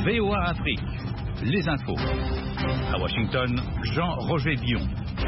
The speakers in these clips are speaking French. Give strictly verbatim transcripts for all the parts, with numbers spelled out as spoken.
V O A Afrique, les infos. À Washington, Jean-Roger Bion.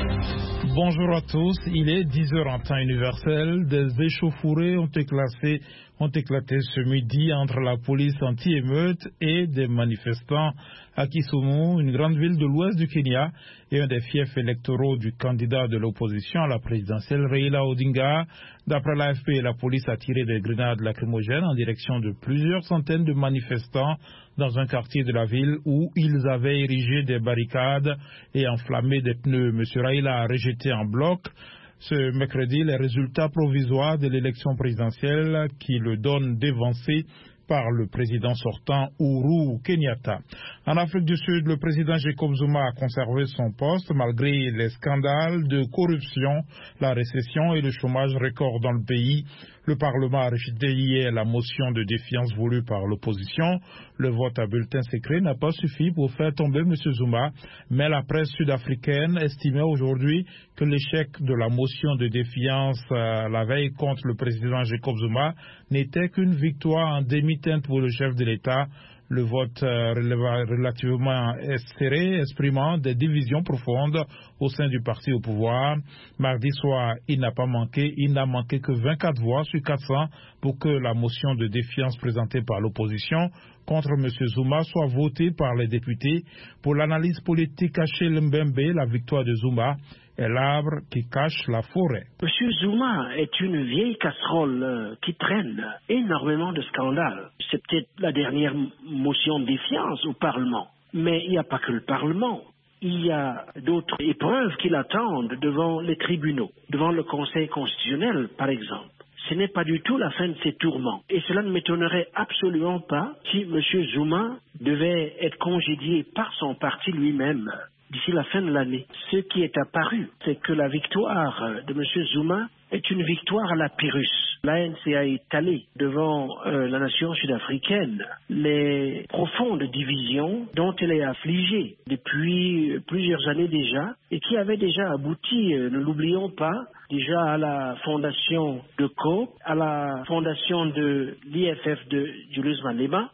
Bonjour à tous, il est dix heures en temps universel. Des échauffourées ont éclaté, ont éclaté ce midi entre la police anti-émeute et des manifestants à Kisumu, une grande ville de l'ouest du Kenya, et un des fiefs électoraux du candidat de l'opposition à la présidentielle, Raila Odinga. D'après l'A F P, la police a tiré des grenades lacrymogènes en direction de plusieurs centaines de manifestants dans un quartier de la ville où ils avaient érigé des barricades et enflammé des pneus. M. Raila a rejeté en bloc ce mercredi les résultats provisoires de l'élection présidentielle qui le donne dévancé par le président sortant Uhuru Kenyatta. En Afrique du Sud, le président Jacob Zuma a conservé son poste malgré les scandales de corruption, la récession et le chômage record dans le pays. Le Parlement a rejeté hier la motion de défiance voulue par l'opposition. Le vote à bulletin secret n'a pas suffi pour faire tomber M. Zuma, mais la presse sud-africaine estimait aujourd'hui que l'échec de la motion de défiance euh, la veille contre le président Jacob Zuma n'était qu'une victoire en demi-teinte pour le chef de l'État. Le vote euh, relativement serré, exprimant des divisions profondes au sein du parti au pouvoir. Mardi soir, il n'a pas manqué, il n'a manqué que vingt-quatre voix sur quatre cents pour que la motion de défiance présentée par l'opposition contre M. Zuma soit votée par les députés. Pour l'analyse politique Achille Mbembe, la victoire de Zuma est l'arbre qui cache la forêt. M. Zuma est une vieille casserole euh, qui traîne énormément de scandales. C'est peut-être la dernière motion de défiance au Parlement. Mais il n'y a pas que le Parlement. Il y a d'autres épreuves qui l'attendent devant les tribunaux, devant le Conseil constitutionnel, par exemple. Ce n'est pas du tout la fin de ses tourments. Et cela ne m'étonnerait absolument pas si M. Zuma devait être congédié par son parti lui-même d'ici la fin de l'année. Ce qui est apparu, c'est que la victoire de M. Zuma est une victoire à la Pyrrhus. L'A N C a étalé devant euh, la nation sud-africaine les profondes divisions dont elle est affligée depuis plusieurs années déjà et qui avaient déjà abouti, euh, ne l'oublions pas, déjà à la fondation de COP, à la fondation de l'I F F de Julius Malema,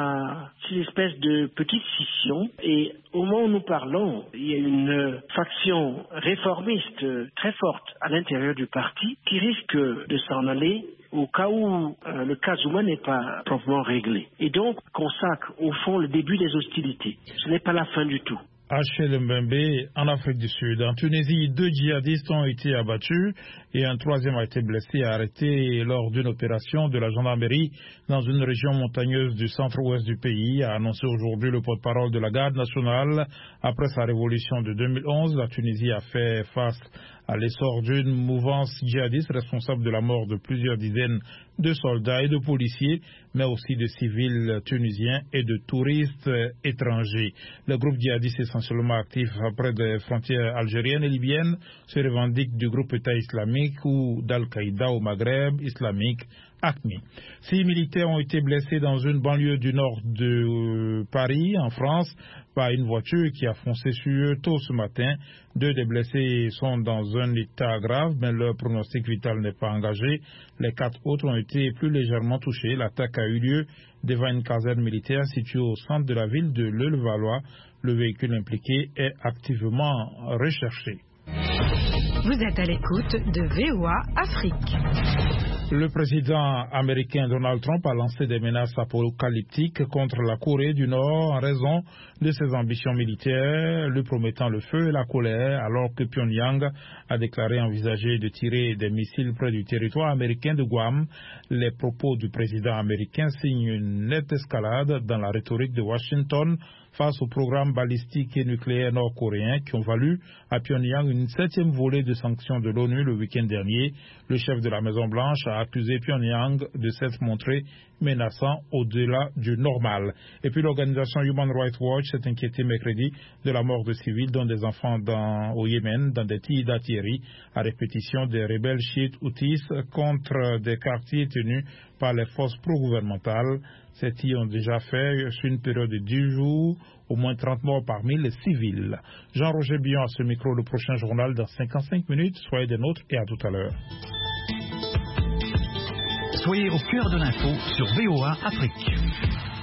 à ces espèces de petites scissions. Et au moment où nous parlons, il y a une faction réformiste très forte à l'intérieur du parti qui risque de s'en aller au cas où euh, le cas Zuma n'est pas proprement réglé. Et donc, consacre au fond le début des hostilités. Ce n'est pas la fin du tout. Achille Mbembe, en Afrique du Sud. En Tunisie, deux djihadistes ont été abattus et un troisième a été blessé et arrêté lors d'une opération de la gendarmerie dans une région montagneuse du centre-ouest du pays, a annoncé aujourd'hui le porte-parole de la garde nationale. Après sa révolution de deux mille onze, la Tunisie a fait face à l'essor d'une mouvance djihadiste responsable de la mort de plusieurs dizaines de soldats et de policiers, mais aussi de civils tunisiens et de touristes étrangers. Le groupe djihadiste essentiellement actif près des frontières algériennes et libyennes se revendique du groupe État islamique ou d'Al-Qaïda au Maghreb islamique, A Q M I. Six militaires ont été blessés dans une banlieue du nord de Paris, en France, par une voiture qui a foncé sur eux tôt ce matin. Deux des blessés sont dans un état grave, mais leur pronostic vital n'est pas engagé. Les quatre autres ont été plus légèrement touchés. L'attaque a eu lieu devant une caserne militaire située au centre de la ville de Levallois. Le véhicule impliqué est activement recherché. Vous êtes à l'écoute de V O A Afrique. Le président américain Donald Trump a lancé des menaces apocalyptiques contre la Corée du Nord en raison de ses ambitions militaires, lui promettant le feu et la colère, alors que Pyongyang a déclaré envisager de tirer des missiles près du territoire américain de Guam. Les propos du président américain signent une nette escalade dans la rhétorique de Washington face au programme balistique et nucléaire nord-coréen qui ont valu à Pyongyang une septième volée de sanctions de l'ONU le week-end dernier. Le chef de la Maison-Blanche a accusé Pyongyang de s'être montré menaçant au-delà du normal. Et puis l'organisation Human Rights Watch s'est inquiétée mercredi de la mort de civils, dont des enfants dans, au Yémen, dans des tirs d'artillerie à répétition des rebelles chiites houthis contre des quartiers tenus par les forces pro-gouvernementales. Ces tirs ont déjà fait, sur une période de dix jours, au moins trente morts parmi les civils. Jean-Roger Bion à ce micro, le prochain journal dans cinquante-cinq minutes. Soyez des nôtres et à tout à l'heure. Soyez au cœur de l'info sur V O A Afrique.